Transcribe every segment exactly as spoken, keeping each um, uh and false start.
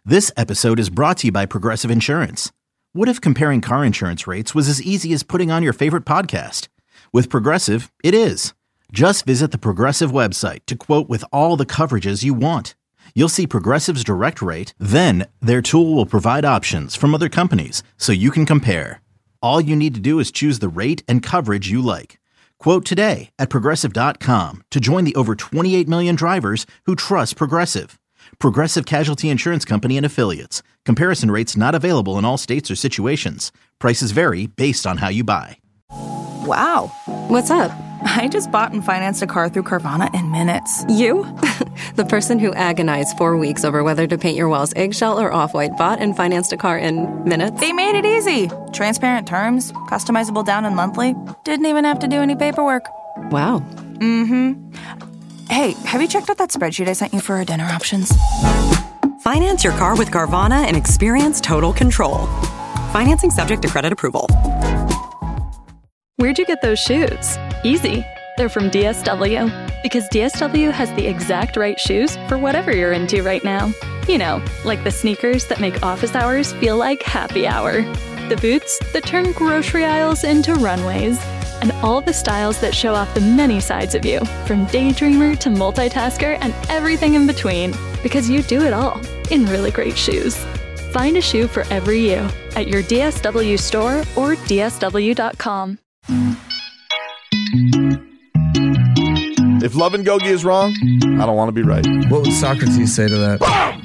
This episode is brought to you by Progressive Insurance. What if comparing car insurance rates was as easy as putting on your favorite podcast? With Progressive, it is. Just visit the Progressive website to quote with all the coverages you want. You'll see Progressive's direct rate, then their tool will provide options from other companies so you can compare. All you need to do is choose the rate and coverage you like. Quote today at Progressive dot com to join the over twenty-eight million drivers who trust Progressive. Progressive Casualty Insurance Company and Affiliates. Comparison rates not available in all states or situations. Prices vary based on how you buy. Wow. What's up? I just bought and financed a car through Carvana in minutes. You? The person who agonized four weeks over whether to paint your walls eggshell or off-white bought and financed a car in minutes? They made it easy. Transparent terms, customizable down and monthly. Didn't even have to do any paperwork. Wow. Mm-hmm. Hey, have you checked out that spreadsheet I sent you for our dinner options? Finance your car with Carvana and experience total control. Financing subject to credit approval. Where'd you get those shoes? Easy. They're from D S W. Because D S W has the exact right shoes for whatever you're into right now. You know, like the sneakers that make office hours feel like happy hour. The boots that turn grocery aisles into runways. And all the styles that show off the many sides of you, from daydreamer to multitasker and everything in between. Because you do it all in really great shoes. Find a shoe for every you at your D S W store or D S W dot com. If love and Gogi is wrong, I don't want to be right. What would Socrates say to that?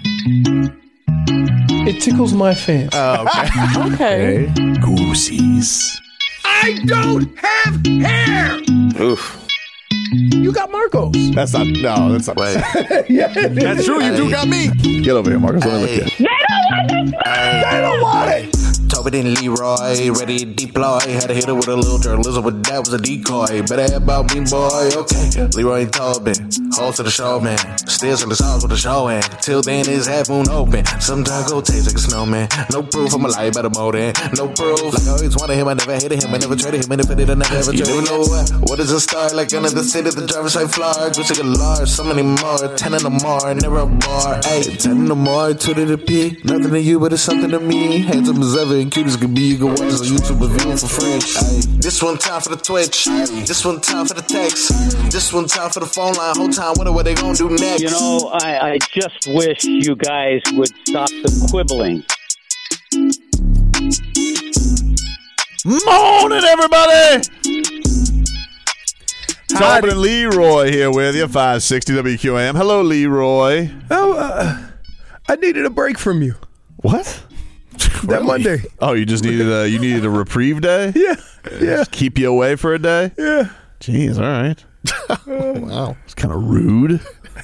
It tickles my fancy. Oh, okay. Okay. Okay. Goosies. I don't have hair! Oof. You got Marcos. That's not, no, that's not. Wait. Yeah, That's true, you do got me. Get over here, Marcos. Let me look at you. They don't want it! They don't want it! Tobin and Leroy, ready to deploy. Had to hit her with a little journalism, but that was a decoy. Better have about me, boy, okay. Leroy and Tobin, hold to the show, man. Still in the sauce with the show, and till then it's half moon open. Sometimes go taste like a snowman. No proof of my life, better more than no proof. Like I always wanted him, I never hated him, I never traded him, and if I did, I never ever traded him. You know what? What is a star? Like another city, the driver's side fly. Gucci got large, so many more. Ten in the more, never a bar. Ayy, ten in the more, two to the P. Nothing to you, but it's something to me. Handsome as ever and cute as can be. You can watch us on YouTube and view it for free. Ayy. This one time for the Twitch. This one time for the text. This one time for the phone line. Whole time wonder what they gonna do next. You know, I, I just wish you guys would stop the quibbling. Morning, everybody! Tobin and Leroy here with you, five sixty W Q A M. Hello, Leroy. Oh, uh, I needed a break from you. What? That Monday. Oh, you just needed a you needed a reprieve day? Yeah, yeah. Just keep you away for a day? Yeah. Jeez, all right. Wow, it's kind of rude.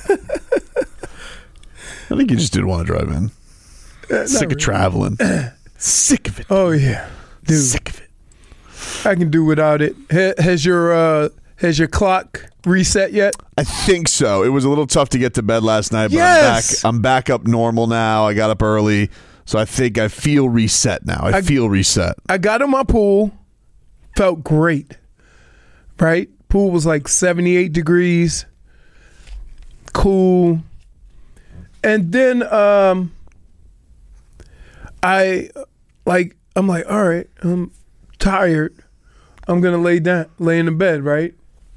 I think you just didn't want to drive in. Uh, Sick really. of traveling. Sick of it. Oh yeah, dude. Sick of it. I can do without it. Ha- has your uh, has your clock reset yet? I think so. It was a little tough to get to bed last night, but Yes! I'm back. I'm back up normal now. I got up early, so I think I feel reset now. I, I- feel reset. I got in my pool, felt great. Right, pool was like seventy-eight degrees, cool, and then um, I like I'm like, all right, I'm tired. I'm gonna lay down, lay in the bed, right?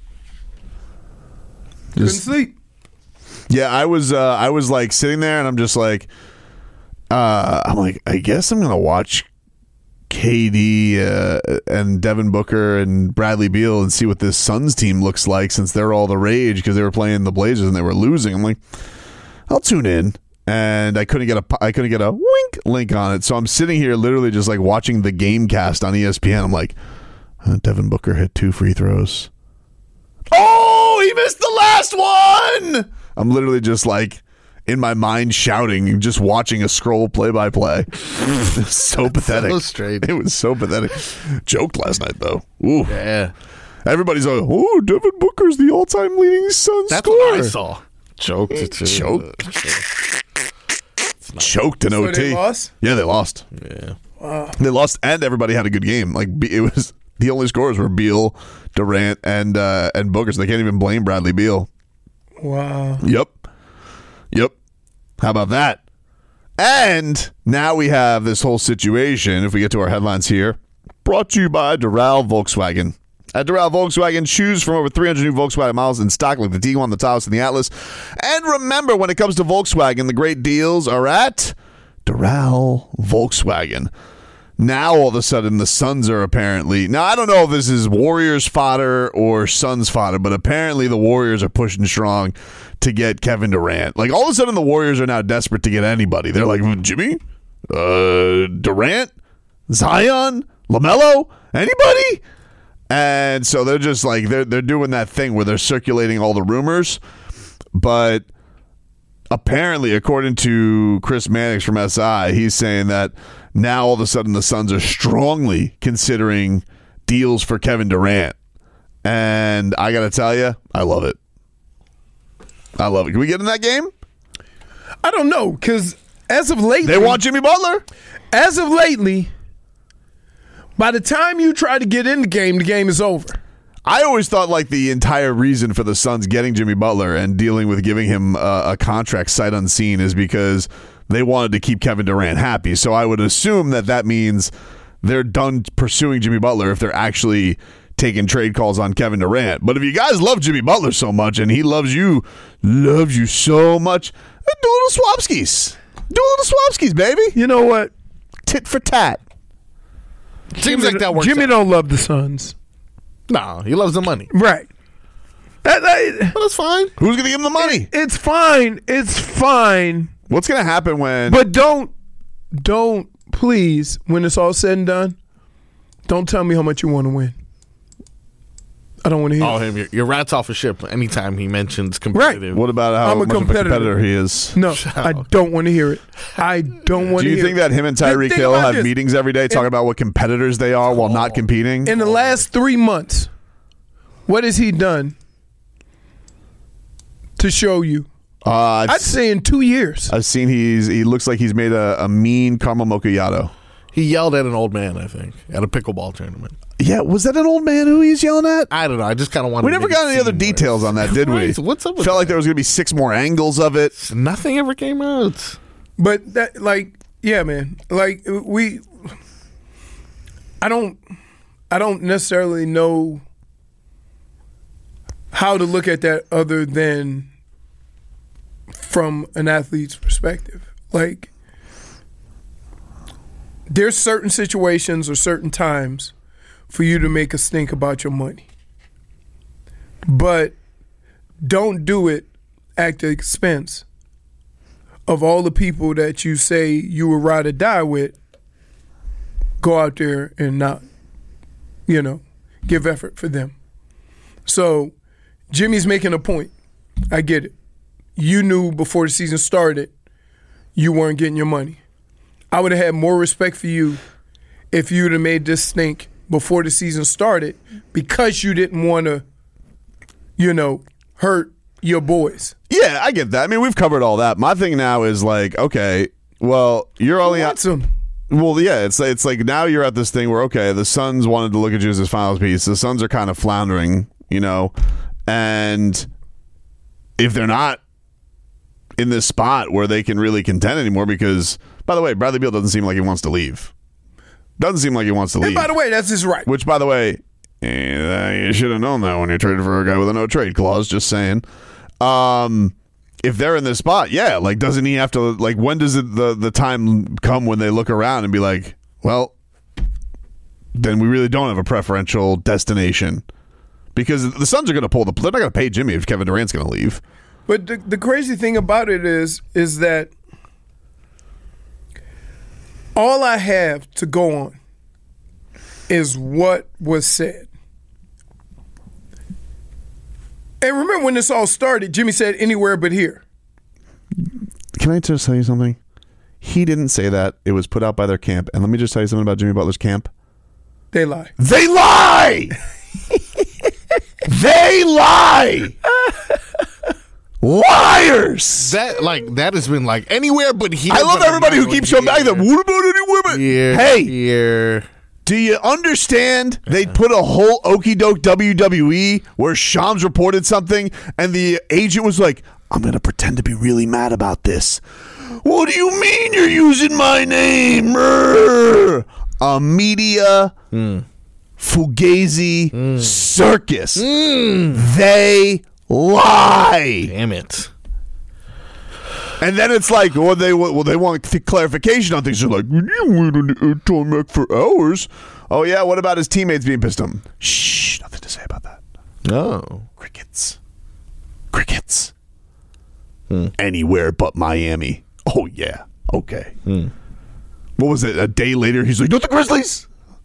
Couldn't Just- sleep. Yeah, I was. Uh, I was like sitting there, and I'm just like, uh, I'm like, I guess I'm gonna watch K D uh, and Devin Booker and Bradley Beal and see what this Suns team looks like, since they're all the rage because they were playing the Blazers and they were losing. I'm like, I'll tune in, and I couldn't get a I couldn't get a wink link on it, so I'm sitting here literally just like watching the game cast on E S P N. I'm like, uh, Devin Booker hit two free throws. Oh, he missed the last one. I'm literally just like in my mind shouting, just watching a scroll play by play. So pathetic. So straight. It was so pathetic. Joked last night though. Ooh. Yeah. Everybody's like, oh, Devin Booker's the all-time leading Suns That's scorer. what I saw. Choked. It too. Choked. Choked in So O T. they lost? Yeah, they lost. Yeah. Wow. They lost, and everybody had a good game. Like Be- it was the only scorers were Beal, Durant, and uh, and Booker. So they can't even blame Bradley Beal. Wow. Yep. Yep. How about that? And now we have this whole situation, if we get to our headlines here, brought to you by Doral Volkswagen. At Doral Volkswagen, choose from over three hundred new Volkswagen models in stock, like the Tiguan, the Taos, and the Atlas. And remember, when it comes to Volkswagen, the great deals are at Doral Volkswagen. Now, all of a sudden, the Suns are apparently... Now, I don't know if this is Warriors fodder or Suns fodder, but apparently the Warriors are pushing strong to get Kevin Durant. Like, all of a sudden, the Warriors are now desperate to get anybody. They're like, Jimmy? Uh, Durant? Zion? LaMelo? Anybody? And so they're just like, they're, they're doing that thing where they're circulating all the rumors. But apparently, according to Chris Mannix from S I, he's saying that now all of a sudden the Suns are strongly considering deals for Kevin Durant. And I got to tell you, I love it. I love it. Can we get in that game? I don't know, because as of lately... They want Jimmy Butler? As of lately, by the time you try to get in the game, the game is over. I always thought like the entire reason for the Suns getting Jimmy Butler and dealing with giving him a, a contract sight unseen is because they wanted to keep Kevin Durant happy. So I would assume that that means they're done pursuing Jimmy Butler if they're actually taking trade calls on Kevin Durant. But if you guys love Jimmy Butler so much and he loves you, loves you so much, do a little swapskis. Do a little swapskis, baby. You know what? Tit for tat. Seems Jimmy, like that works Jimmy out. don't love the Suns. No, he loves the money. Right. That, that, well, that's fine. Who's going to give him the money? It, it's fine. It's fine. What's going to happen when... But don't, don't, please, when it's all said and done, don't tell me how much you want to win. I don't want to hear Oh, it. him. Your, your rat's off a ship anytime he mentions competitive. What about how I'm a much competitor. of a competitor he is? No, I don't want to hear it. I don't want to Do hear you think it. that him and Tyreek Think Hill about have this. meetings every day talking about what competitors they are while not competing? In the last three months, what has he done to show you? Uh, I've, I'd say in two years. I've seen he's he looks like he's made a, a mean caramel macchiato. He yelled at an old man, I think, at a pickleball tournament. Yeah, was that an old man who he's yelling at? I don't know. I just kind of wanted We to never make got it any other seem details worse. on that, did we? Christ, what's up with Felt that? like there was going to be six more angles of it. Nothing ever came out. But that, like, yeah, man. Like we, I don't, I don't necessarily know how to look at that other than from an athlete's perspective. Like, there's certain situations or certain times for you to make a stink about your money. But don't do it at the expense of all the people that you say you would rather die with. Go out there and not, you know, give effort for them. So Jimmy's making a point. I get it. You knew before the season started you weren't getting your money. I would have had more respect for you if you would have made this stink before the season started because you didn't want to, you know, hurt your boys. Yeah, I get that. I mean, we've covered all that. My thing now is like, okay, well, you're only What's on. them? Well, yeah, it's it's like now you're at this thing where okay, the Suns wanted to look at you as his finals piece. The Suns are kind of floundering, you know, and if they're not in this spot where they can really contend anymore, because by the way, Bradley Beal doesn't seem like he wants to leave. Doesn't seem like he wants to leave. And by the way, that's his right. Which, by the way, eh, you should have known that when you traded for a guy with a no trade clause. Just saying. Um, if they're in this spot, yeah, like doesn't he have to? Like, when does it, the the time come when they look around and be like, well, then we really don't have a preferential destination, because the Suns are going to pull the. They're not going to pay Jimmy if Kevin Durant's going to leave. But the, the crazy thing about it is, is that all I have to go on is what was said. And remember when this all started, Jimmy said anywhere but here. Can I just tell you something? He didn't say that. It was put out by their camp. And let me just tell you something about Jimmy Butler's camp. They lie. They lie! They lie! Liars! That like that has been like anywhere but here. I love but everybody who not keeps here. showing back that. What about anywhere but Here, hey, here. do you understand? They put a whole okie doke W W E where Shams reported something, and the agent was like, "I'm gonna pretend to be really mad about this." What do you mean you're using my name? Rrr. A media mm. fugazi mm. circus. Mm. They lie. Damn it. And then it's like, well, they well they want th- clarification on things. They're like, you waited on tarmac for hours. Oh yeah, what about his teammates being pissed at him? Shh, nothing to say about that. No. Crickets. Crickets. Hmm. Anywhere but Miami. Oh yeah. Okay. Hmm. What was it? A day later, he's like, "Not the Grizzlies."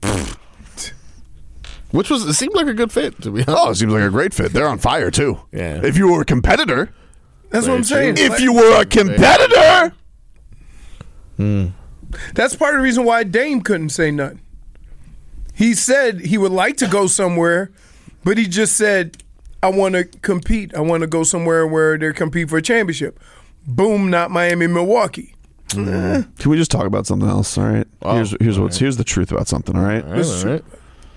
Which was it seemed like a good fit to be honest. Oh, it seems like a great fit. They're on fire too. Yeah. If you were a competitor, that's what I'm saying. If you were a competitor, hmm. That's part of the reason why Dame couldn't say nothing. He said he would like to go somewhere, but he just said, "I want to compete. I want to go somewhere where they compete for a championship." Boom, not Miami, Milwaukee. Mm. Eh. Can we just talk about something else? All right. Oh, here's here's what's right. here's the truth about something. All right. All right, all right.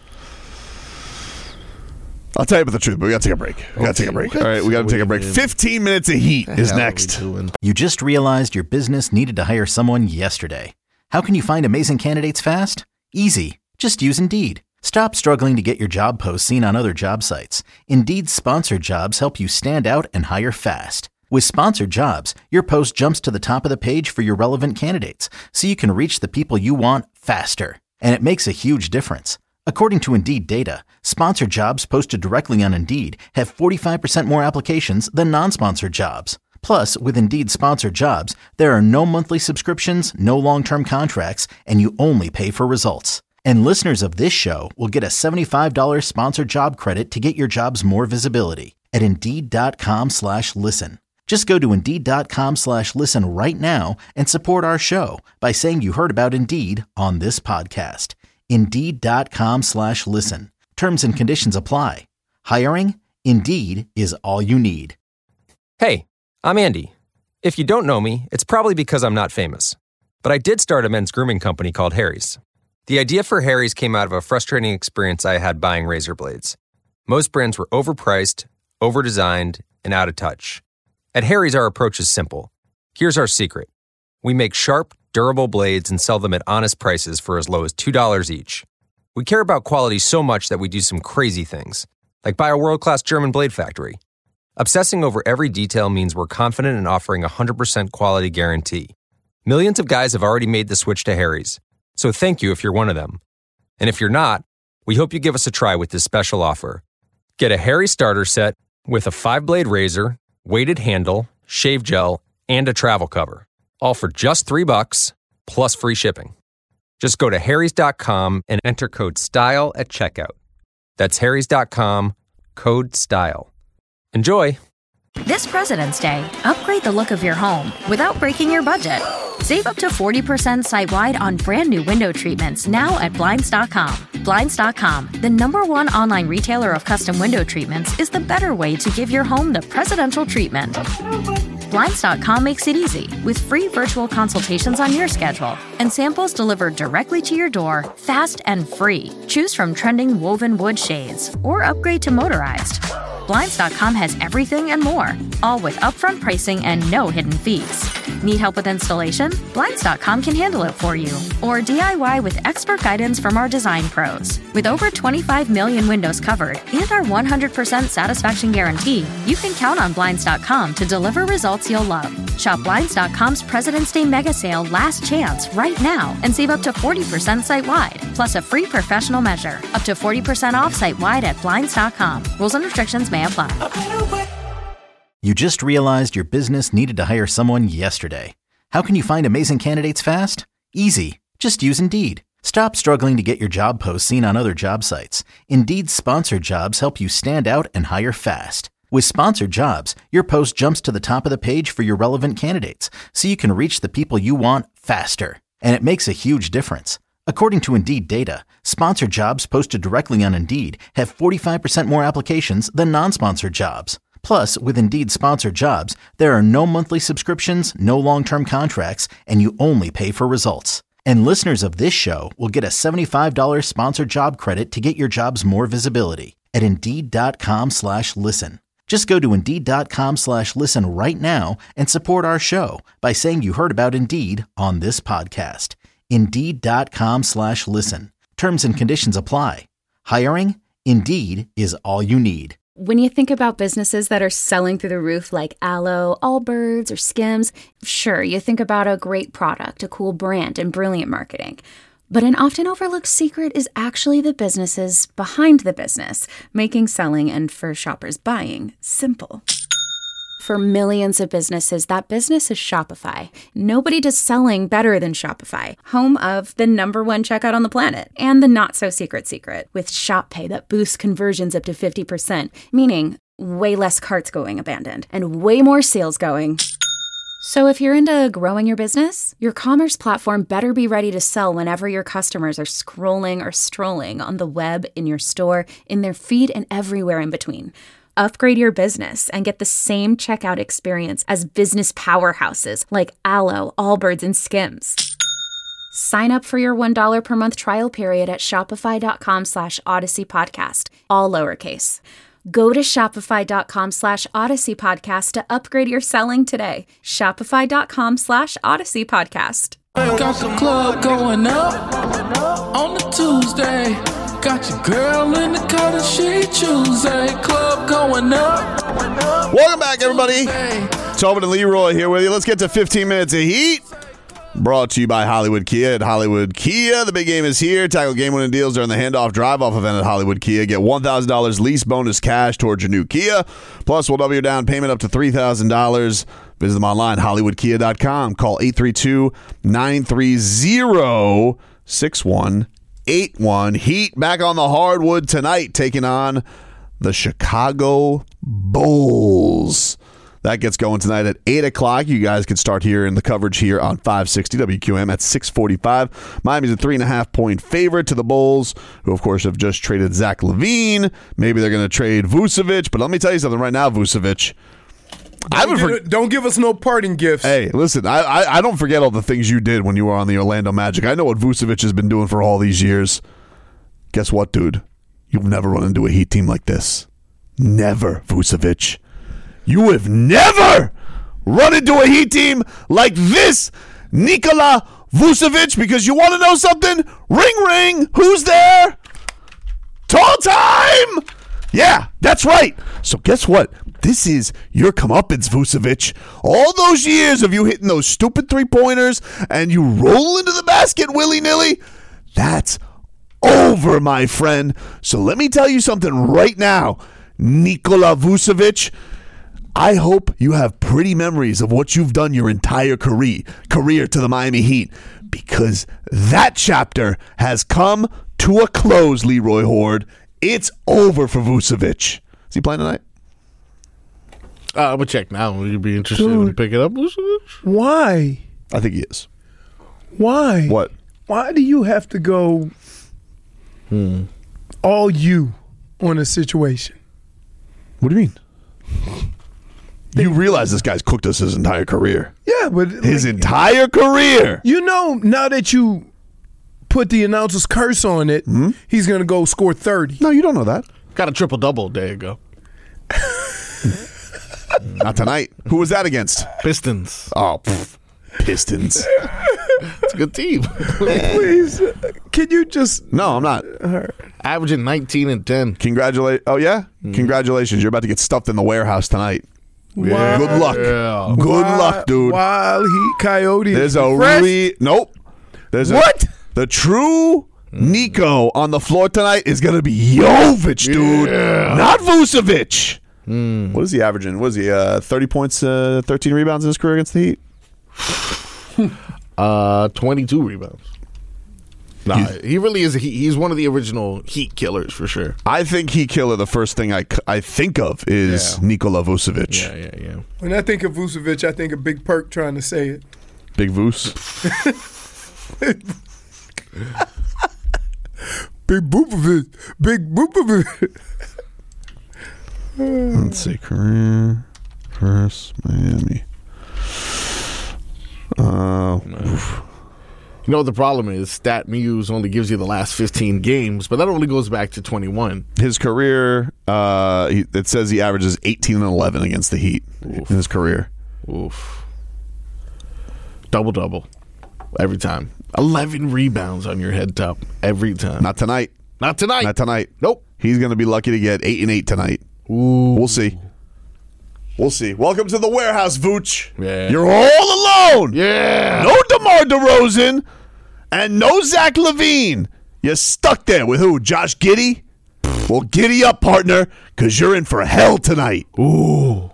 I'll tell you about the truth, but we got to take a break. We okay. got to take a break. All right, we got to take a break. fifteen minutes of heat is next. You just realized your business needed to hire someone yesterday. How can you find amazing candidates fast? Easy. Just use Indeed. Stop struggling to get your job posts seen on other job sites. Indeed's sponsored jobs help you stand out and hire fast. With sponsored jobs, your post jumps to the top of the page for your relevant candidates, so you can reach the people you want faster. And it makes a huge difference. According to Indeed data, sponsored jobs posted directly on Indeed have forty-five percent more applications than non-sponsored jobs. Plus, with Indeed sponsored jobs, there are no monthly subscriptions, no long-term contracts, and you only pay for results. And listeners of this show will get a seventy-five dollars sponsored job credit to get your jobs more visibility at Indeed.com slash listen. Just go to Indeed.com slash listen right now and support our show by saying you heard about Indeed on this podcast. Indeed.com slash listen. Terms and conditions apply. Hiring? Indeed is all you need. Hey, I'm Andy. If you don't know me, it's probably because I'm not famous. But I did start a men's grooming company called Harry's. The idea for Harry's came out of a frustrating experience I had buying razor blades. Most brands were overpriced, overdesigned, and out of touch. At Harry's, our approach is simple. Here's our secret. We make sharp, durable blades and sell them at honest prices for as low as two dollars each. We care about quality so much that we do some crazy things, like buy a world-class German blade factory. Obsessing over every detail means we're confident in offering a one hundred percent quality guarantee. Millions of guys have already made the switch to Harry's, so thank you if you're one of them. And if you're not, we hope you give us a try with this special offer. Get a Harry's starter set with a five-blade razor, weighted handle, shave gel, and a travel cover. All for just three bucks, plus free shipping. Just go to harrys dot com and enter code STYLE at checkout. That's harrys dot com, code STYLE. Enjoy! This President's Day, upgrade the look of your home without breaking your budget. Save up to forty percent site-wide on brand new window treatments now at Blinds dot com. Blinds dot com, the number one online retailer of custom window treatments, is the better way to give your home the presidential treatment. Blinds dot com makes it easy with free virtual consultations on your schedule and samples delivered directly to your door, fast and free. Choose from trending woven wood shades or upgrade to motorized. Blinds dot com has everything and more, all with upfront pricing and no hidden fees. Need help with installation? Blinds dot com can handle it for you. Or D I Y with expert guidance from our design pros. With over twenty-five million windows covered and our one hundred percent satisfaction guarantee, you can count on Blinds dot com to deliver results you'll love. Shop Blinds dot com's President's Day Mega Sale Last Chance right now and save up to forty percent site-wide, plus a free professional measure. Up to forty percent off site-wide at Blinds dot com. Rules and restrictions may apply. You just realized your business needed to hire someone yesterday. How can you find amazing candidates fast? Easy. Just use Indeed. Stop struggling to get your job posts seen on other job sites. Indeed's sponsored jobs help you stand out and hire fast. With sponsored jobs, your post jumps to the top of the page for your relevant candidates, so you can reach the people you want faster. And it makes a huge difference. According to Indeed data, sponsored jobs posted directly on Indeed have forty-five percent more applications than non-sponsored jobs. Plus, with Indeed sponsored jobs, there are no monthly subscriptions, no long-term contracts, and you only pay for results. And listeners of this show will get a seventy-five dollars sponsored job credit to get your jobs more visibility at Indeed.com slash listen. Just go to Indeed.com slash listen right now and support our show by saying you heard about Indeed on this podcast. Indeed.com slash listen. Terms and conditions apply. Hiring? Indeed is all you need. When you think about businesses that are selling through the roof like Aloe, Allbirds, or Skims, sure, you think about a great product, a cool brand, and brilliant marketing. But an often overlooked secret is actually the businesses behind the business, making selling and, for shoppers, buying simple. For millions of businesses, that business is Shopify. Nobody does selling better than Shopify, home of the number one checkout on the planet, and the not-so-secret secret, with Shop Pay that boosts conversions up to fifty percent, meaning way less carts going abandoned, and way more sales going. So if you're into growing your business, your commerce platform better be ready to sell whenever your customers are scrolling or strolling on the web, in your store, in their feed, and everywhere in between. Upgrade your business and get the same checkout experience as business powerhouses like Aloe, Allbirds, and Skims. Sign up for your one dollar per month trial period at shopify.com slash Odyssey Podcast, all lowercase. Go to shopify.com slash Odyssey Podcast to upgrade your selling today. Shopify.com slash Odyssey Podcast. Got the club going up on the Tuesday. Got your girl in the car that she Tuesday. Club going up. Welcome back, everybody. Tobin and Leroy here with you. Let's get to fifteen minutes of heat. Brought to you by Hollywood Kia. At Hollywood Kia, the big game is here. Tackle game-winning deals during the handoff drive-off event at Hollywood Kia. Get one thousand dollars lease bonus cash towards your new Kia. Plus, we'll double your down payment up to three thousand dollars. Visit them online, hollywood kia dot com. Call eight three two, nine three zero, six one eight one. Heat back on the hardwood tonight, taking on the Chicago Bulls. That gets going tonight at eight o'clock. You guys can start here in the coverage here on five sixty W Q M at six forty-five. Miami's a three and a half point favorite to the Bulls, who, of course, have just traded Zach LaVine. Maybe they're going to trade Vucevic. But let me tell you something right now, Vucevic. Don't, I for- don't give us no parting gifts. Hey, listen, I, I I don't forget all the things you did when you were on the Orlando Magic. I know what Vucevic has been doing for all these years. Guess what, dude? You've never run into a Heat team like this. Never, Vucevic. You have never run into a Heat team like this, Nikola Vucevic, because you want to know something? Ring, ring. Who's there? Tall time. Yeah, that's right. So guess what? This is your comeuppance, Vucevic. All those years of you hitting those stupid three-pointers and you roll into the basket willy-nilly, that's over, my friend. So let me tell you something right now, Nikola Vucevic. I hope you have pretty memories of what you've done your entire career, career to the Miami Heat, because that chapter has come to a close, Leroy Horde. It's over for Vucevic. Is he playing tonight? Uh, I'm going to check now. Will you be interested Dude, in picking up Vucevic? Why? I think he is. Why? What? Why do you have to go hmm. all you on a situation? What do you mean? You realize this guy's cooked us his entire career. Yeah, but his like, entire career. You know, now that you put the announcer's curse on it, mm-hmm. he's going to go score thirty. No, you don't know that. Got a triple-double a day ago. Not tonight. Who was that against? Pistons. Oh, pff. Pistons. It's a good team. Please, can you just... No, I'm not. Averaging nineteen and ten. Congratulate. Oh, yeah? Mm-hmm. Congratulations. You're about to get stuffed in the warehouse tonight. Yeah. Good luck. Yeah. Good Wild, luck, dude. Wild Heat Coyote. There's a re- Nope. There's what? A, the true Nico on the floor tonight is going to be Jovic, dude. Yeah. Not Vucevic. Mm. What is he averaging? What is he? Uh, thirty points, uh, thirteen rebounds in his career against the Heat? uh, twenty-two rebounds. Nah, he really is. He, he's one of the original Heat killers for sure. I think Heat killer, the first thing I, I think of is yeah. Nikola Vucevic. Yeah, yeah, yeah. When I think of Vucevic, I think of Big Perk trying to say it. Big Vuce. Big Boopovich. Big Boopovich. Let's see. Career first Miami. Uh, You know what the problem is? StatMuse only gives you the last fifteen games, but that only goes back to twenty-one. His career, uh, he, it says he averages eighteen and eleven against the Heat Oof. in his career. Oof. Double-double every time. eleven rebounds on your head top every time. Not tonight. Not tonight. Not tonight. Nope. He's going to be lucky to get eight and eight tonight. Ooh. We'll see. We'll see. Welcome to the warehouse, Vooch. Yeah. You're all alone. Yeah. No DeMar DeRozan and no Zach LaVine. You're stuck there with who? Josh Giddey? Well, giddy up, partner, because you're in for hell tonight. Ooh.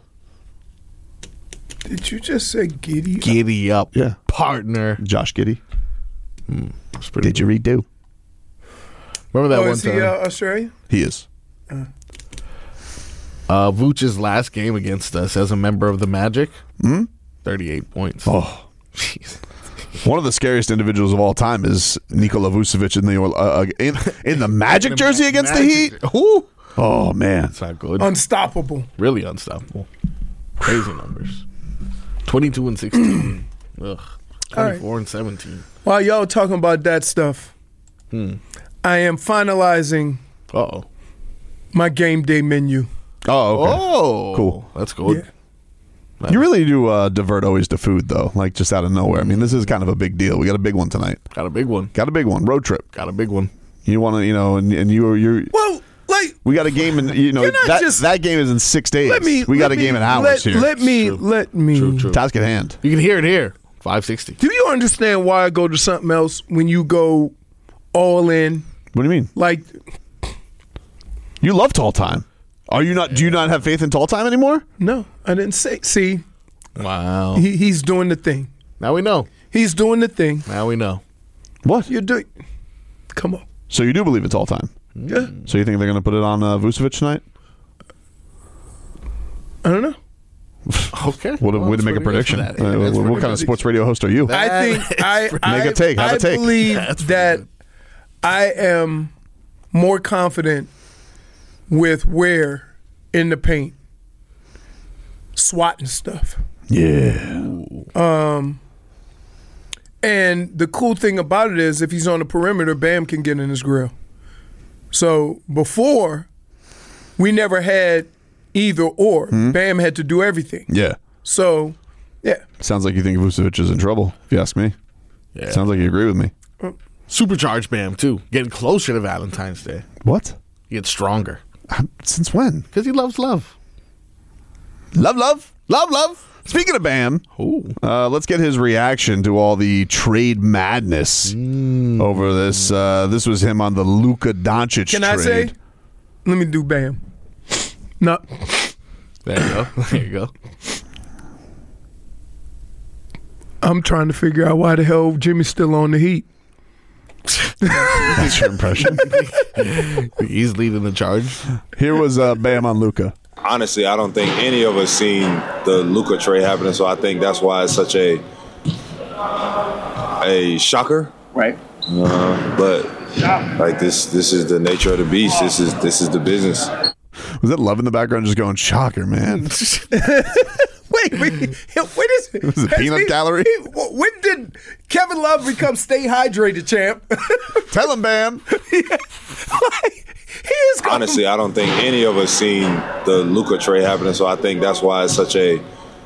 Did you just say giddy up? Giddy up. Yeah. Partner. Josh Giddey. Mm, Did you redo? Remember that oh, one is time? he uh, Australian? He is. Uh. Uh, Vooch's last game against us as a member of the Magic, hmm? thirty-eight points. Oh, jeez. One of the scariest individuals of all time is Nikola Vucevic in the uh, in, in the Magic jersey against Magic. the Heat. Ooh. Oh man, it's not good. Unstoppable. Really unstoppable. Crazy numbers. Twenty-two and sixteen. Ugh. Twenty-four right. and seventeen. While y'all talking about that stuff, hmm. I am finalizing. Uh oh. My game day menu. Oh, okay. Oh, cool. That's good. Yeah. You really do uh, divert always to food, though, like just out of nowhere. I mean, this is kind of a big deal. We got a big one tonight. Got a big one. Got a big one. Road trip. Got a big one. You want to, you know, and, and you you're. Well, like we got a game, and you know that just, that game is in six days. Let me. We got let a game me, in hours let, here. Let me. True. Let me. True, true. Task at hand. You can hear it here. Five sixty. Do you understand why I go to something else when you go all in? What do you mean? Like, you love Tall Time. Are you not? Do you not have faith in Tall Time anymore? No, I didn't say. See. Wow. He, he's doing the thing. Now we know. He's doing the thing. Now we know. What? You're doing. Come on. So you do believe it's All Time? Yeah. So you think they're going to put it on uh, Vucevic tonight? I don't know. Okay. What a well, way to make a prediction. Uh, what what kind of sports radio host are you? I think I, Make I, a take. Have I a take. believe That's that good. I am more confident with where in the paint swatting stuff. Yeah. Um, and the cool thing about it is if he's on the perimeter, Bam can get in his grill. So before, we never had either or. Hmm? Bam had to do everything. Yeah. So, yeah. Sounds like you think Vucevic is in trouble, if you ask me. Yeah. Sounds like you agree with me. Supercharged Bam, too. Getting closer to Valentine's Day. What? He gets stronger. Since when? Because he loves love. Love, love. Love, love. Speaking of Bam, uh, let's get his reaction to all the trade madness mm. over this. Uh, this was him on the Luka Doncic Can trade. I say? Let me do Bam. No. There you go. There you go. I'm trying to figure out why the hell Jimmy's still on the Heat. That's your impression. He's leading the charge. Here was uh, Bam on Luka. Honestly, I don't think any of us seen the Luka trade happening, so I think that's why it's such a a shocker. Right. Uh, but like this, this is the nature of the beast. This is this is the business. Was that Love in the background just going, shocker, man? Wait, wait, what is it? Was it Peanut he, Gallery? He, when did Kevin Love become Stay Hydrated champ? Tell him, Bam. Yeah. Like, he is going Honestly, I don't think any of us seen the Luka trade happening, so I think that's why it's such a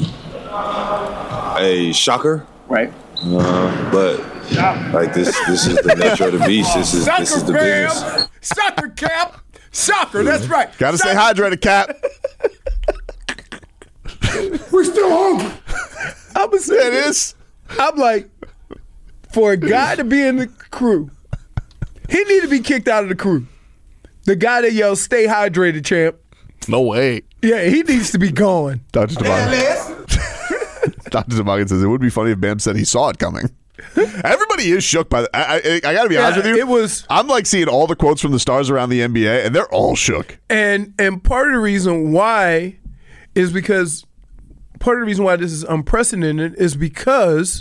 a shocker. Right. Uh, but like this, this is the nature of the beast. This is Sucker, this is the Bam. business. Soccer cap. Soccer, that's right. Got to stay Soccer. hydrated, Cap. We're still hungry. I'm gonna say It this. I'm like, for a guy to be in the crew, he need to be kicked out of the crew. The guy that yells, "Stay hydrated, champ." No way. Yeah, he needs to be gone. Doctor Toboggan. Doctor Toboggan says it would be funny if Bam said he saw it coming. Everybody is shook by the, I, I, I gotta be Yeah, honest with you. it was- I'm like seeing all the quotes from the stars around the N B A, and they're all shook. And and part of the reason why is because part of the reason why this is unprecedented is because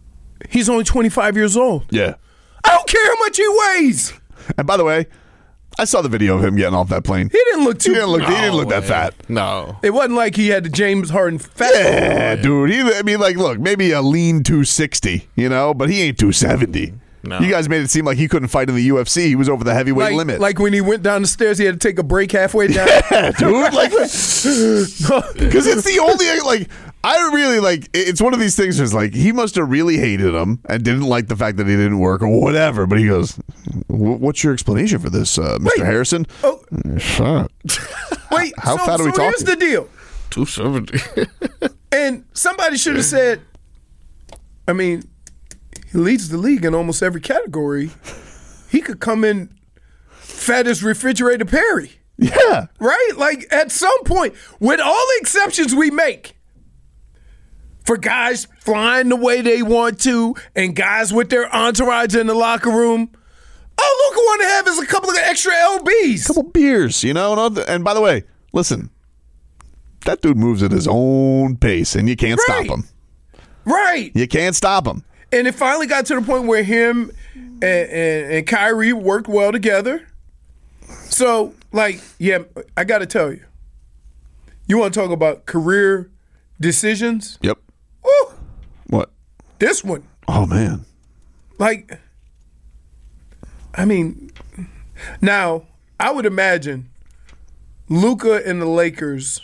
he's only twenty-five years old. Yeah. I don't care how much he weighs. And by the way, I saw the video of him getting off that plane. He didn't look too. He didn't look. No he didn't look way. that fat. No, it wasn't like he had the James Harden fat. Yeah, dude. He, I mean, like, look, maybe a lean two sixty, you know, but he ain't two seventy. No. You guys made it seem like he couldn't fight in the U F C. He was over the heavyweight like, limit. Like when he went down the stairs, he had to take a break halfway down. Yeah, dude. Like, because it's the only like. I really like. It's one of these things. Where it's like he must have really hated him and didn't like the fact that he didn't work or whatever. But he goes, "What's your explanation for this, uh, Mister Wait. Harrison?" Oh. Fat. Wait, how so, fat are we so talking? Here's the deal. two seventy. And somebody should have said, I mean, he leads the league in almost every category. He could come in fat as refrigerator Perry. Yeah. Right? Like, at some point, with all the exceptions we make, for guys flying the way they want to and guys with their entourage in the locker room, all Luka want to have is a couple of extra L Bs. A couple beers, you know? And by the way, listen, that dude moves at his own pace, and you can't Right. stop him. Right. You can't stop him. And it finally got to the point where him and, and, and Kyrie worked well together. So, like, yeah, I got to tell you, you want to talk about career decisions? Yep. Woo! What? This one. Oh, man. Like, I mean, now, I would imagine Luka and the Lakers,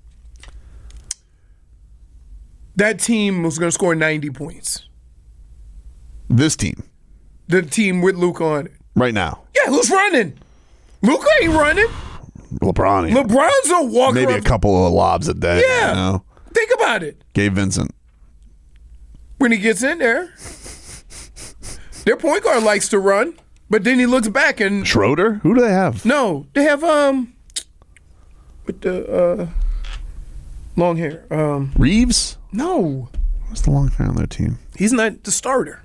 that team was going to score ninety points. This team. The team with Luka on it. Right now. Yeah, who's running? Luka ain't running. LeBron. ain't. LeBron's a walker. Maybe a couple of lobs a day. Yeah. You know? Think about it. Gabe Vincent. When he gets in there, their point guard likes to run, but then he looks back and Schroeder? Who do they have? no, they have um with the uh long hair. Um Reeves? No, What's the long hair on their team? he's not the starter.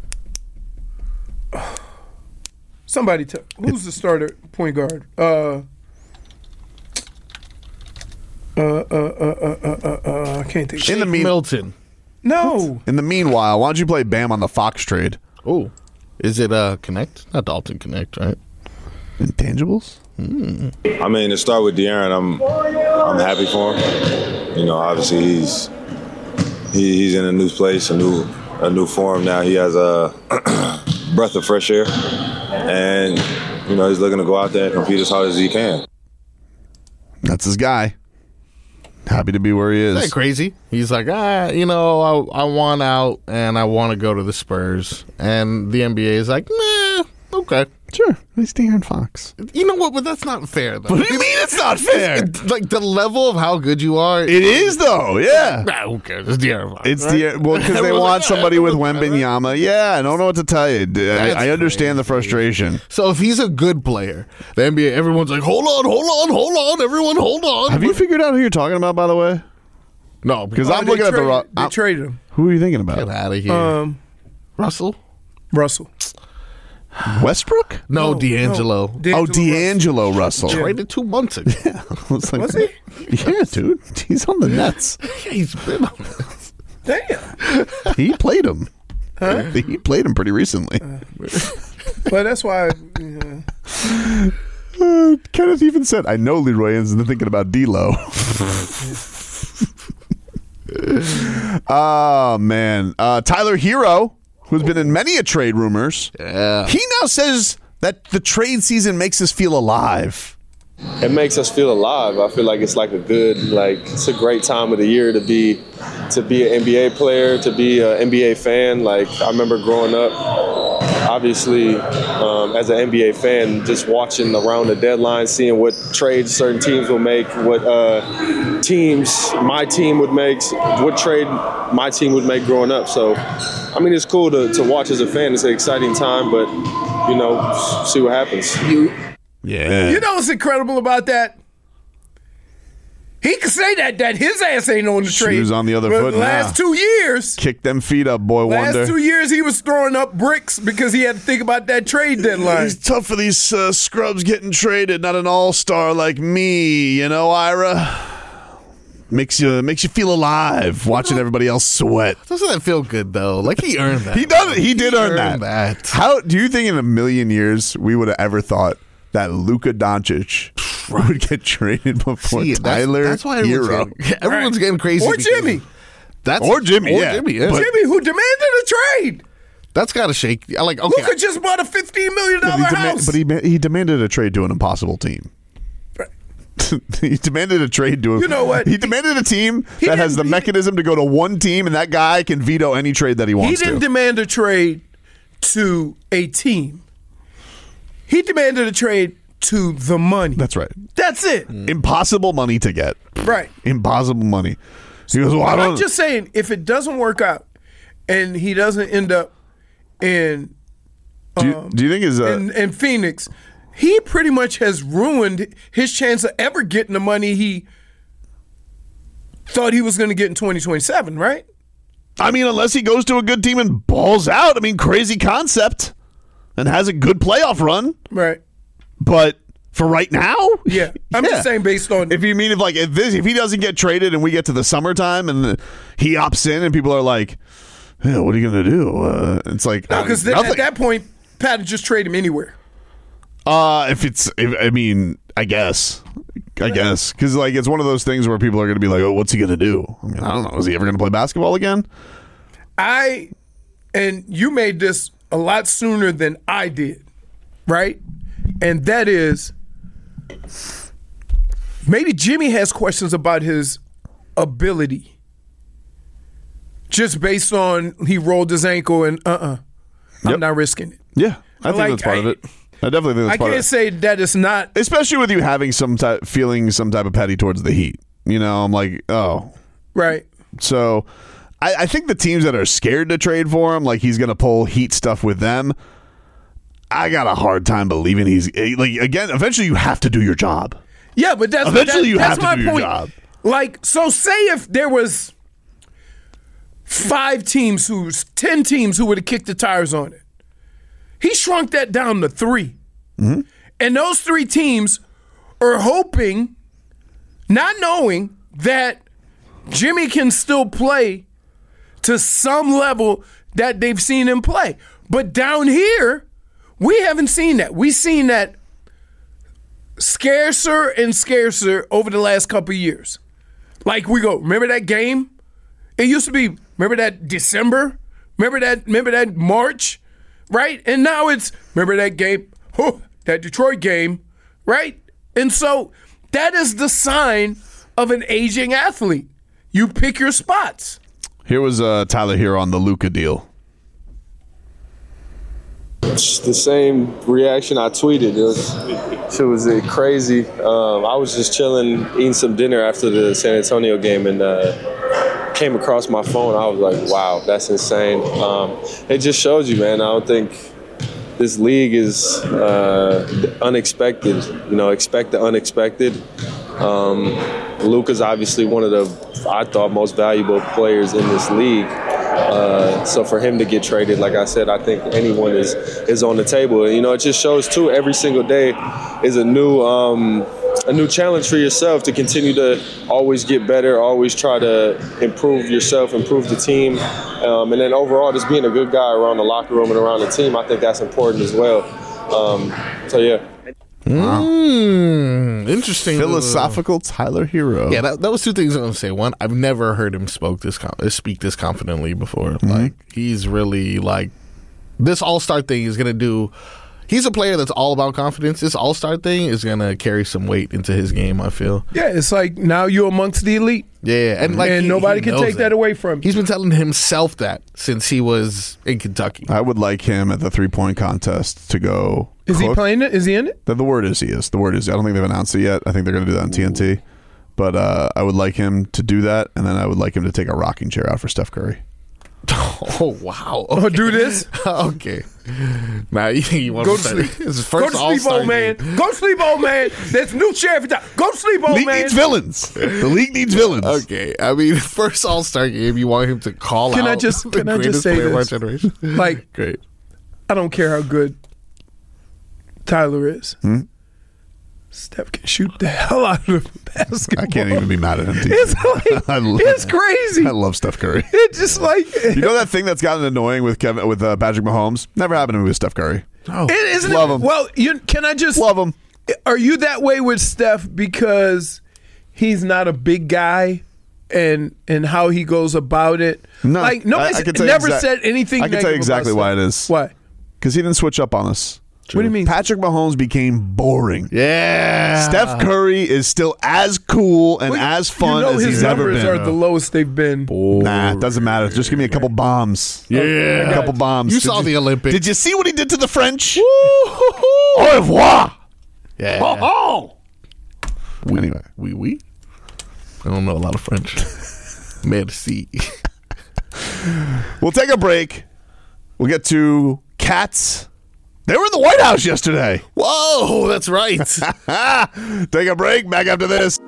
Somebody tell who's the starter point guard? Uh uh uh uh uh uh, uh, uh I can't think. In the mean- Milton. No. In the meanwhile, why don't you play Bam on the Fox trade? Oh, is it uh Connect? Not Dalton Connect, right? Intangibles? Hmm. I mean, to start with De'Aaron, I'm I'm happy for him. You know, obviously he's he, he's in a new place, a new a new form now. He has a breath of fresh air, and you know he's looking to go out there and compete as hard as he can. That's his guy. Happy to be where he is. Isn't that crazy? He's like, ah, you know, I, I want out and I want to go to the Spurs. And the N B A is like, nah, okay. Sure. He's De'Aaron Fox. You know what? But that's not fair, though. What do you mean it's not fair? Like, the level of how good you are. It is, though, yeah. Nah, who cares? It's De'Aaron Fox. It's right? the well because they Everyone's want like, yeah, somebody with everyone's like, Wembanyama. Yeah, I don't know what to tell you. I, I understand the frustration. So if he's a good player, the N B A, everyone's like, hold on, hold on, hold on, everyone, hold on. Have you figured out who you're talking about, by the way? No, Because Oh, I'm they looking at the. traded- Ro- They I'm- traded him. Who are you thinking about? Get out of here. Um, Russell? Russell. Westbrook? No, No, D'Angelo. no. Oh, D'Angelo D'Angelo Russell. Traded two months ago. Yeah, I was like, Was he? Yeah, dude. He's on the Nets. Yeah, he's been on this. Damn. He played him. Huh? He played him pretty recently. But that's why. Yeah. Uh, Kenneth even said, I know Leroy isn't thinking about D-Lo. Oh, man. Uh, Tyler Hero, who's been in many a trade rumors, Yeah. he now says that the trade season makes us feel alive. It makes us feel alive. I feel like it's like a good, like it's a great time of the year to be, to be an N B A player, to be an N B A fan. Like I remember growing up, obviously um, as an N B A fan, just watching around the deadline, seeing what trades certain teams will make, what uh, teams my team would make, what trade my team would make growing up. So, I mean, it's cool to, to watch as a fan. It's an exciting time, but you know, see what happens. You, Yeah. you know what's incredible about that? He can say that that his ass ain't on the trade. Shoes on the other But foot the last now. two years, Kick them feet up, boy last wonder. two years he was throwing up bricks because he had to think about that trade deadline. It's tough for these uh, scrubs getting traded, not an all-star like me, you know, Ira? Makes you makes you feel alive watching everybody else sweat. Doesn't that feel good, though? Like, he earned that. He does it. He did earn that. earned that. How do you think in a million years we would have ever thought that Luka Doncic would get traded before See, that's, Tyler that's why Hero. everyone's getting, everyone's getting crazy. Or because Jimmy. That's Or Jimmy, or yeah. Jimmy, yeah. But- Jimmy, who demanded a trade. That's got to shake. I like, okay. Luka just bought a fifteen million But dollars he, dema- house. but he, ma- he demanded a trade to an impossible team. He demanded a trade to a, You know what? He demanded a team He that has the didn't- he- mechanism to go to one team, and that guy can veto any trade that he He wants didn't to. demand a trade to a team. He demanded a trade to the money. That's right. That's it. Impossible money to get. Right. Impossible money. He goes, well, I don't. I'm just saying, if it doesn't work out and he doesn't end up in do, you, um, do you think his uh, in, in Phoenix, he pretty much has ruined his chance of ever getting the money he thought he was going to get in twenty twenty-seven, right? I mean, unless he goes to a good team and balls out. I mean, crazy concept and has a good playoff run. Right. But for right now, Yeah. I'm Yeah. just saying based on if you mean if like if this if he doesn't get traded and we get to the summertime and the, he opts in and people are like, yeah, what are you gonna do? Uh, it's like no, because uh, at that point, Pat would just trade him anywhere. Uh, if it's, if, I mean, I guess, I guess, because like it's one of those things where people are going to be like, "Oh, what's he going to do?" I mean, I don't know. Is he ever going to play basketball again? I and you made this a lot sooner than I did, right? And that is maybe Jimmy has questions about his ability, just based on he rolled his ankle and uh uh-uh, uh, I'm Yep. not risking it. Yeah, I think Like, that's part I- of it. I definitely think that's I part can't of it. say that it's not. Especially with you having some type, feeling some type of petty towards the Heat. You know, I'm like, oh, Right. so I, I think the teams that are scared to trade for him, like he's going to pull Heat stuff with them. I got a hard time believing he's like again. Eventually, you have to do your job. Yeah, but that's Eventually that, you that's have to my do your point. job. Like, so say if there was five teams who's ten teams who would have kicked the tires on it. He shrunk that down to three. Mm-hmm. And those three teams are hoping, not knowing that Jimmy can still play to some level that they've seen him play. But down here, we haven't seen that. We've seen that scarcer and scarcer over the last couple of years. Like we go, remember that game? It used to be, remember that December? Remember that, remember that March? Right? And now it's, remember that game? Oh, that Detroit game, right? And so that is the sign of an aging athlete. You pick your spots. Here was uh, Tyler Hero on the Luka deal. It's the same reaction I tweeted. It was, shit was uh, crazy. Um, I was just chilling, eating some dinner after the San Antonio game, and uh, came across my phone. I was like, wow, that's insane. Um, it just shows you, man. I don't think this league is uh, unexpected. You know, expect the unexpected. Um, Luka's obviously one of the, I thought, most valuable players in this league. Uh, so for him to get traded, like I said, I think anyone is is on the table. And, you know, it just shows too. Every single day is a new um, a new challenge for yourself to continue to always get better, always try to improve yourself, improve the team, um, and then overall just being a good guy around the locker room and around the team. I think that's important as well. Um, so yeah. Wow. Mm, interesting. Philosophical Tyler Hero. Yeah, that, that was two things I'm going to say. One, I've never heard him spoke this com- speak this confidently before. Mm-hmm. Like, he's really, like, this all-star thing is going to do... He's a player that's all about confidence. This all-star thing is going to carry some weight into his game, I feel. Yeah, it's like now you're amongst the elite. Yeah, and like and he- nobody he can knows take that. away from him. He's been telling himself that since he was in Kentucky. I would like him at the three-point contest to go. Is he cook. playing it? Is he in it? The, the word is he is. The word is. I don't think they've announced it yet. I think they're going to do that on T N T. But uh, I would like him to do that, and then I would like him to take a rocking chair out for Steph Curry. Oh, wow. Oh, do this? Okay. Now, you, you want Go to to say sleep. this is Go first to sleep, All-Star old man. game. Go to sleep, old man. There's new sheriff. Go to sleep, old League man. needs villains. The league needs villains. Okay, I mean, first All-Star game, you want him to call Can out I just the can I greatest just say player of our this? generation. Like, Great. I don't care how good Tyler is. Hmm? Steph can shoot the hell out of basketball. I can't even be mad at him. T. It's like I love, it's crazy. I love Steph Curry. It's just like You know that thing that's gotten annoying with Kevin with uh, Patrick Mahomes? Never happened to me with Steph Curry. Oh, Isn't love it? him. Well, you can I just love him? Are you that way with Steph because he's not a big guy and and how he goes about it? No, like nobody I, I can tell you never exact- said anything. I can tell you negative exactly about why Steph. it is. Why? Because he didn't switch up on us. What do you mean? Patrick Mahomes became boring. Yeah. Steph Curry is still as cool and as fun you know as his he's ever numbers been. are the lowest they've been. Nah, it doesn't matter. Just give me a couple bombs. Yeah. A couple bombs. You Did saw the Olympics. Did you see what he did to the French? Au revoir. Yeah. Oh, oh. Anyway. Oui, oui. I don't know a lot of French. Merci. We'll take a break. We'll get to cats. They were in the White House yesterday. Whoa, that's right. Take a break. Back after this.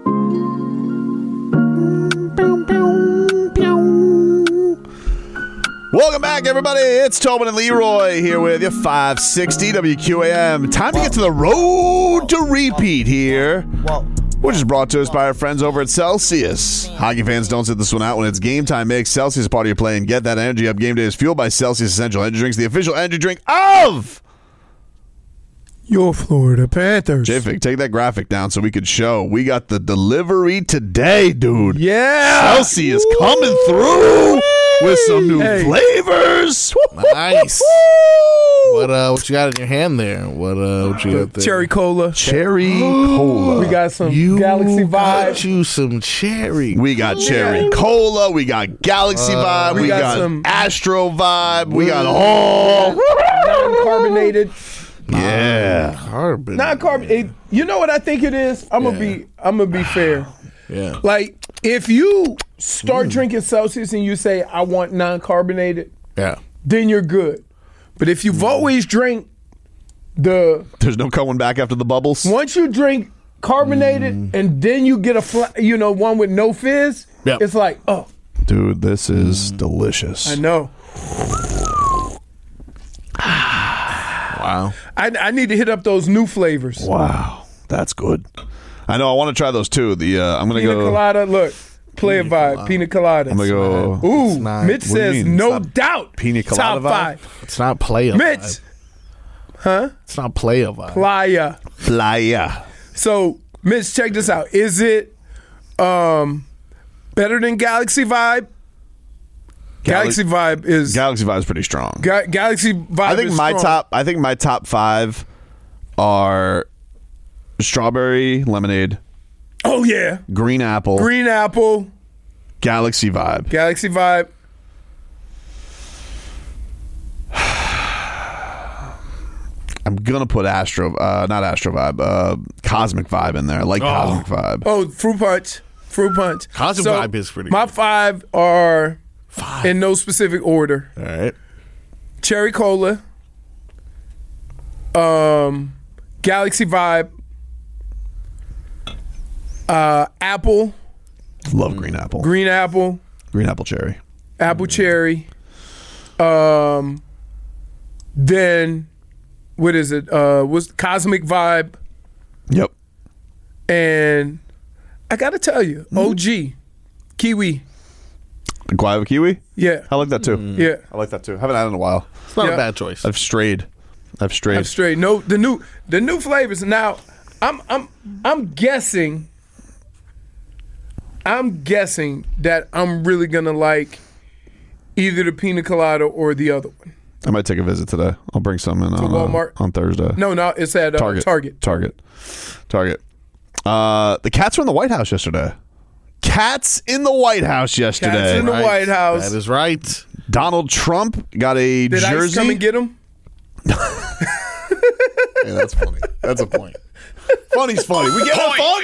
Welcome back, everybody. It's Tobin and Leroy here with you. five sixty W Q A M. Time to get to the road to repeat here. Which is brought to us by our friends over at Celsius. Hockey fans, don't sit this one out when it's game time. Make Celsius a part of your play and get that energy up. Game day is fueled by Celsius Essential Energy Drinks, the official energy drink of your Florida Panthers. J-Fig, take that graphic down so we could show. We got the delivery today, dude. Yeah. Celsius coming through with some new Hey. flavors. Nice. What uh? What you got in your hand there? What uh? What you got there? Cherry cola. Cherry cola. We got some You Galaxy got Vibe. you some cherry. We got cherry cola. We got Galaxy Uh, Vibe. We, we got, got some- Astro Vibe. We got all. Non-carbonated. Yeah. Carbon. Non-carbonated. You know what I think it is? I'm gonna be. I'm gonna be fair. Yeah. Like if you start drinking Celsius and you say I want non-carbonated, Yeah. then you're good. But if you've always drank the There's no going back after the bubbles. once you drink carbonated and then you get a fla- you know one with no fizz, Yep. it's like oh Dude, this is delicious. I know. Wow. I, I need to hit up those new flavors. Wow. That's good. I know. I want to try those too. The uh, I'm going to Pina go. colada, look, play a vibe, pina colada. I'm going to go. Ooh, not- Mitch what do you says mean? no It's not doubt. pina colada top vibe? five. It's not play a Mitch, vibe. huh? It's not play a vibe. Playa. Playa. So, Mitch, check this out. Is it um better than Galaxy Vibe? Galaxy Vibe is Galaxy Vibe is pretty strong. Ga- Galaxy Vibe. I think is my strong. top. I think my top five are strawberry lemonade, Oh yeah, green apple, green apple, Galaxy Vibe. Galaxy Vibe. I'm gonna put Astro, uh, not Astro Vibe, uh, Cosmic Vibe in there. I like Cosmic Vibe. Oh, fruit punch, fruit punch. Cosmic So, Vibe is pretty My good. five are in no specific order. All right. Cherry cola, um, Galaxy Vibe, uh, apple, Love green apple. green apple, Green apple cherry. apple cherry. Um, then what is it? Uh, what's Cosmic Vibe? Yep. And I gotta tell you, O G, kiwi. Guava kiwi. Yeah, I like that too. yeah. I like that too. Haven't had it in a while. It's not Yeah. a bad choice. I've strayed. I've strayed. I'm straight. No, the new the new flavors. Now, I'm I'm I'm guessing. I'm guessing that I'm really gonna like either the pina colada or the other one. I might take a visit today. I'll bring some in on, uh, Walmart? on Thursday. No, no, it's at uh, Target. Target. Target. Target. Uh, the cats were in the White House yesterday. Cats in the White House yesterday. Cats in the Right. White House. That is right. Donald Trump got a Did jersey. Ice come and get him? Yeah, that's funny. That's a point. Funny's funny. We get a fun.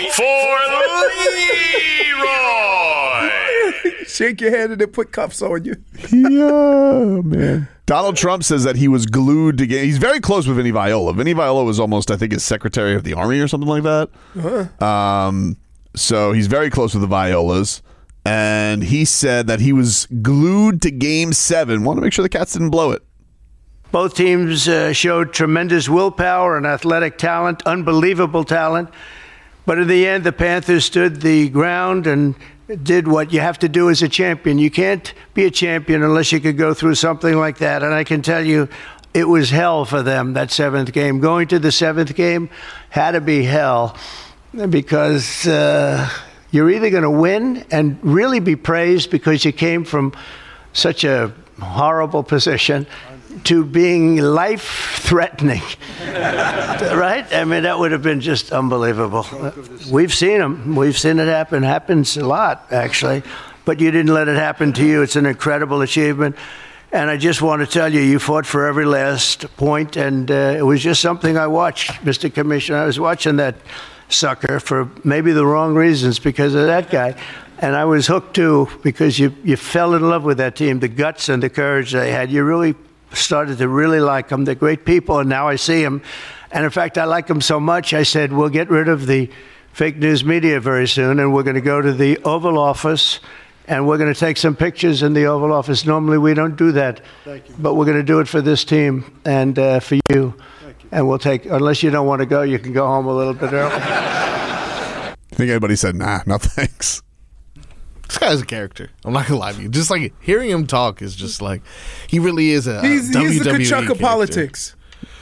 Shake your hand and then put cuffs on you. Yeah, man. Donald Trump says that he was glued to game. He's very close with Vinny Viola. Vinny Viola was almost, I think, his Secretary of the Army or something like that. Uh-huh. Um, so he's very close with the Violas. And he said that he was glued to game seven. Want to make sure the Cats didn't blow it. Both teams uh, showed tremendous willpower and athletic talent, unbelievable talent. But in the end, the Panthers stood the ground and did what you have to do as a champion. You can't be a champion unless you could go through something like that. And I can tell you, it was hell for them, that seventh game. Going to the seventh game had to be hell because uh, you're either going to win and really be praised because you came from such a horrible position to being life-threatening, right? I mean, that would have been just unbelievable. We've seen them. We've seen it happen. It happens a lot, actually. But you didn't let it happen to you. It's an incredible achievement. And I just want to tell you, you fought for every last point, and uh, it was just something I watched, Mister Commissioner. I was watching that sucker for maybe the wrong reasons because of that guy. And I was hooked, too, because you, you fell in love with that team, the guts and the courage they had. You really started to really like them. They're great people, and now I see them. And, in fact, I like them so much, I said, we'll get rid of the fake news media very soon, and we're going to go to the Oval Office, and we're going to take some pictures in the Oval Office. Normally, we don't do that, but we're going to do it for this team and uh, for you. And we'll take, unless you don't want to go, you can go home a little bit early. I think everybody said, nah, no thanks. This guy's a character. I'm not gonna lie to you. Just like hearing him talk is just like he really is a he's, W W E he's the Kachuk character. of politics.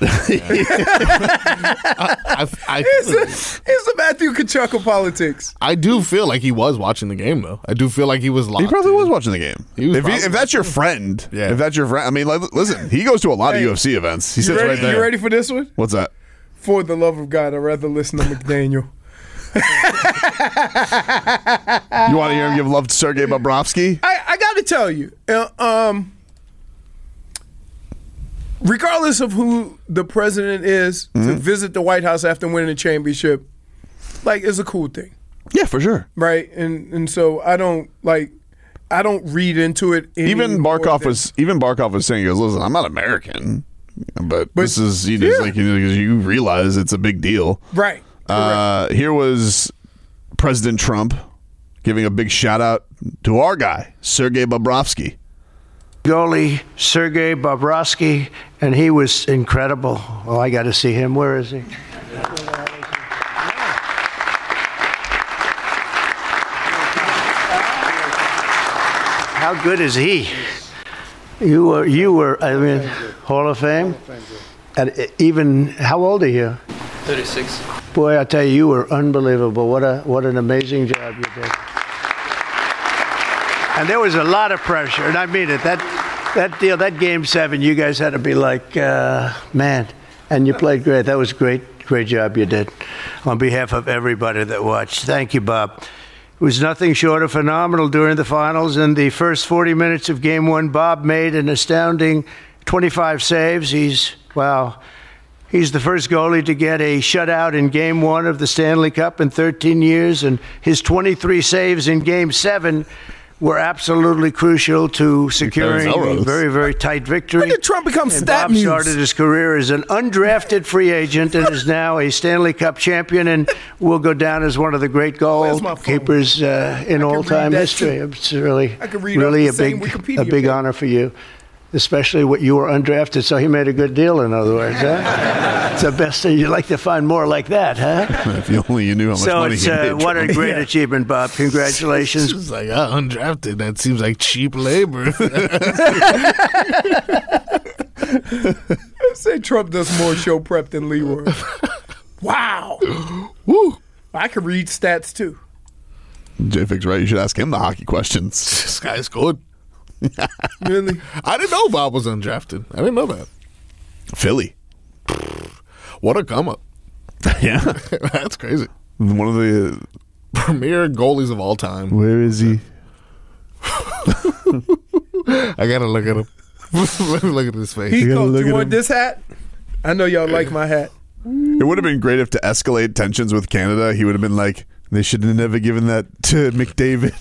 I, I, I, he's, the, he's the Matthew Kachuk of politics. I do feel like he was watching the game, though. I do feel like he was locked. He probably was watching the game. He was if, he, if that's your friend, yeah. if that's your friend, I mean, like, listen, he goes to a lot hey, of U F C events. He sits ready, right there. You ready for this one? What's that? For the love of God, I'd rather listen to McDaniel. You want to hear him give love to Sergei Bobrovsky? I, I got to tell you, uh, um, regardless of who the president is, mm-hmm. to visit the White House after winning a championship, like, is a cool thing. Yeah, for sure. Right, and and so I don't like, I don't read into it. Even Barkov was even Barkov was saying, he goes, "Listen, I'm not American, but, but this is you know, yeah. like you, know, you realize it's a big deal, right?" Uh, here was President Trump giving a big shout out to our guy, Sergei Bobrovsky. Goalie Sergei Bobrovsky, and he was incredible. Oh, I got to see him. Where is he? How good is he? You were, you were, I mean, Hall of Fame? And even, how old are you? thirty-six. Boy, I tell you, you were unbelievable. What a what an amazing job you did. And there was a lot of pressure, and I mean it. That that deal, that game seven, you guys had to be like, uh, man. And you played great. That was a great, great job you did. On behalf of everybody that watched, thank you, Bob. It was nothing short of phenomenal during the finals. In the first forty minutes of game one, Bob made an astounding twenty-five saves. He's, wow. He's the first goalie to get a shutout in Game One of the Stanley Cup in thirteen years, and his twenty-three saves in Game Seven were absolutely crucial to securing a very, very tight victory. When did Trump become and stat Bob muse? started his career as an undrafted free agent and is now a Stanley Cup champion, and will go down as one of the great goalkeepers uh, in all-time history. Too. It's really, I could read really a big, a big honor for you. Especially what you were undrafted, so he made a good deal, in other words, huh? It's the best thing. You'd like to find more like that, huh? If you only you knew how much so money it's, he uh, made. what a great yeah. achievement, Bob. Congratulations. It's like, uh, undrafted. That seems like cheap labor. I say Trump does more show prep than Leroy. Wow. Woo. I could read stats, too. J-Fix, right? You should ask him the hockey questions. This guy's good. Really? I didn't know Bob was undrafted. I didn't know that. Philly. What a come up. Yeah. That's crazy. One of the uh, premier goalies of all time. Where is he? I gotta look at him. Let me look at his face. He coach, you want him. This hat? I know y'all like my hat. It would have been great if, to escalate tensions with Canada, he would have been like, they should have never given that to McDavid.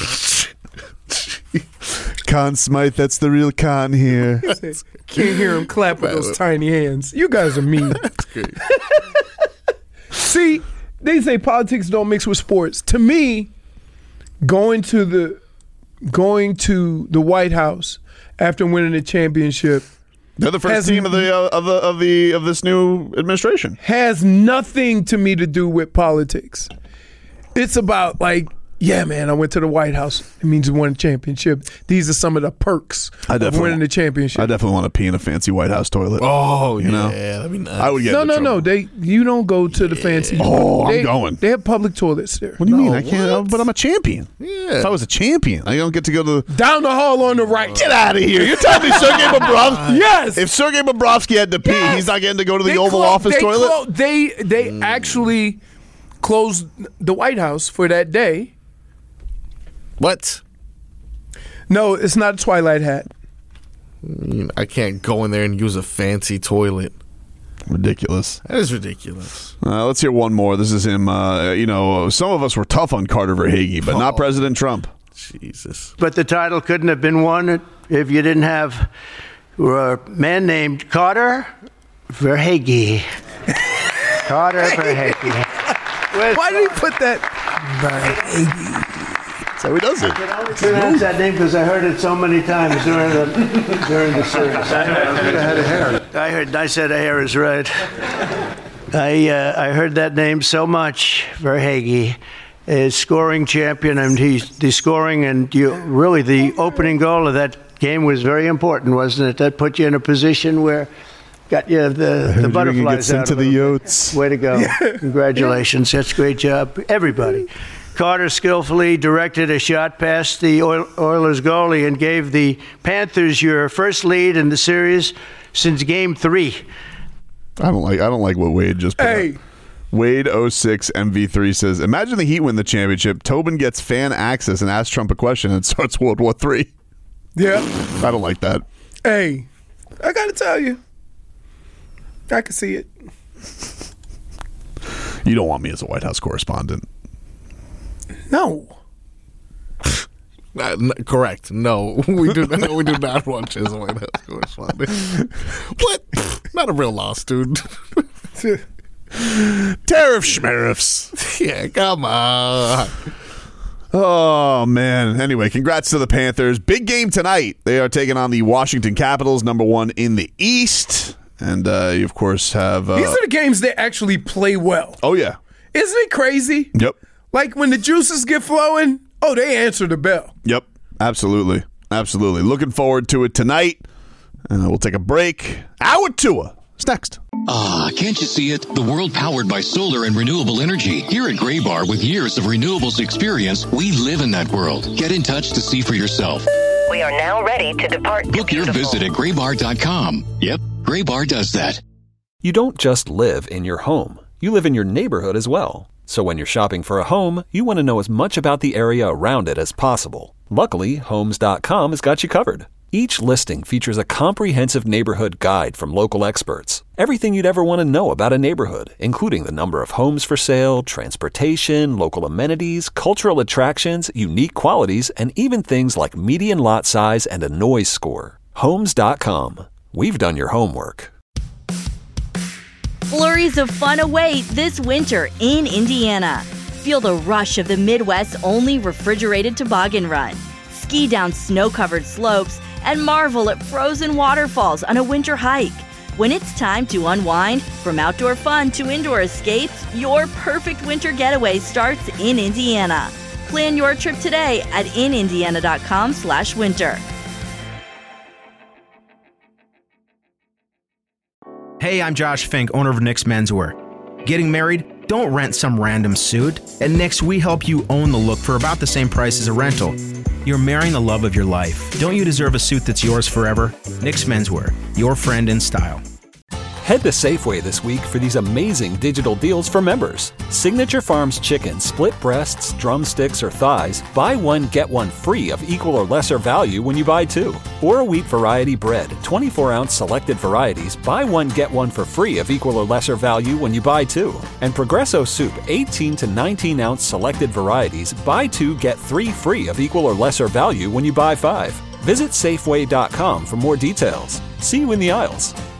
Conn Smythe, that's the real Conn here. Can't hear him clap with those tiny hands. You guys are mean. See, they say politics don't mix with sports. To me, going to the going to the White House after winning the championship, they're the first team of the uh, of the of the of this new administration. Has nothing to me to do with politics. It's about like Yeah, man, I went to the White House. It means you won a championship. These are some of the perks I of winning the championship. I definitely want to pee in a fancy White House toilet. Oh, you yeah, know? that'd be nice. I would get no, in no, trouble. no. They you don't go to the fancy. Oh, they, I'm going. They have public toilets there. What do you No, mean? I can't. what? But I'm a champion. Yeah. If I was a champion, I don't get to go to the. Down the hall on the right. Get out of here! You're telling me Sergei Bobrovsky? Yes. If Sergei Bobrovsky had to pee, Yes. he's not getting to go to the They Oval clo- Office they toilet. clo- they they actually closed the White House for that day. What? No, it's not a Twilight hat. I can't go in there and use a fancy toilet. Ridiculous. That is ridiculous. Uh, let's hear one more. This is him. Uh, you know, some of us were tough on Carter Verhaeghe, but not President Trump. Jesus. But the title couldn't have been won if you didn't have a man named Carter Verhaeghe. Carter Verhaeghe. Why did he put that? Verhaeghe. That's how he does it. I can only pronounce that name because I heard it so many times during the during the series. I heard, I had a hair. I heard. I said a hair is right. I uh, I heard that name so much. Verhaeghe is scoring champion, and he's the scoring, and you really the opening goal of that game was very important, wasn't it? That put you in a position where. Got you the, the butterflies out. Into the Yotes. Way to go. Congratulations. That's a great job. Everybody. Carter skillfully directed a shot past the Oilers goalie and gave the Panthers your first lead in the series since game three. I don't like I don't like what Wade just put Hey. up. Wade oh six M V three says, imagine the Heat win the championship. Tobin gets fan access and asks Trump a question and starts World War Three. Yeah. I don't like that. Hey, I got to tell you. I can see it. You don't want me as a White House correspondent. No. Uh, n- correct. No, we do. No, we do not want you as a White House correspondent. What? Not a real law student. Tariff schmariffs. Yeah, come on. Oh, man. Anyway, congrats to the Panthers. Big game tonight. They are taking on the Washington Capitals, number one in the East. And uh, you, of course, have... Uh, These are the games that actually play well. Oh, yeah. Isn't it crazy? Yep. Like when the juices get flowing, oh, they answer the bell. Yep. Absolutely. Absolutely. Looking forward to it tonight. Uh, we'll take a break. Hour Tua is next. Ah, can't you see it? The world powered by solar and renewable energy. Here at Gray Bar, with years of renewables experience, we live in that world. Get in touch to see for yourself. We are now ready to depart. Book your visit at gray bar dot com. Yep, Gray Bar does that. You don't just live in your home. You live in your neighborhood as well. So when you're shopping for a home, you want to know as much about the area around it as possible. Luckily, Homes dot com has got you covered. Each listing features a comprehensive neighborhood guide from local experts. Everything you'd ever want to know about a neighborhood, including the number of homes for sale, transportation, local amenities, cultural attractions, unique qualities, and even things like median lot size and a noise score. Homes dot com. We've done your homework. Flurries of fun await this winter in Indiana. Feel the rush of the Midwest's only refrigerated toboggan run. Ski down snow-covered slopes and marvel at frozen waterfalls on a winter hike. When it's time to unwind, from outdoor fun to indoor escapes, your perfect winter getaway starts in Indiana. Plan your trip today at in indiana dot com slash winter. Hey, I'm Josh Fink, owner of Nick's Menswear. Getting married? Don't rent some random suit. At Nick's, we help you own the look for about the same price as a rental. You're marrying the love of your life. Don't you deserve a suit that's yours forever? Nick's Menswear, your friend in style. Head to Safeway this week for these amazing digital deals for members. Signature Farms chicken, split breasts, drumsticks, or thighs, buy one, get one free of equal or lesser value when you buy two. Or wheat variety bread, twenty-four ounce selected varieties, buy one, get one for free of equal or lesser value when you buy two. And Progresso soup, eighteen to nineteen ounce selected varieties, buy two, get three free of equal or lesser value when you buy five. Visit Safeway dot com for more details. See you in the aisles.